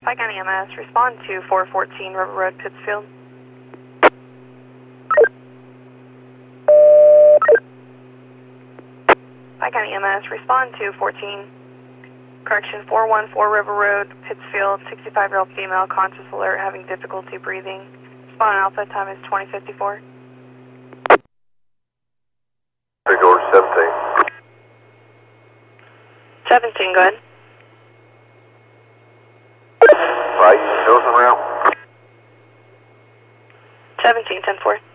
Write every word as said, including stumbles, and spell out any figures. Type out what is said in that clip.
Pike County E M S, respond to four fourteen River Road, Pittsfield. Pike County E M S, respond to fourteen, correction, four one four River Road, Pittsfield, sixty-five-year-old female, conscious alert, having difficulty breathing. Respond alpha, time is twenty fifty-four. George seventeen. seventeen, go ahead. Right, show us around. seventeen, ten four.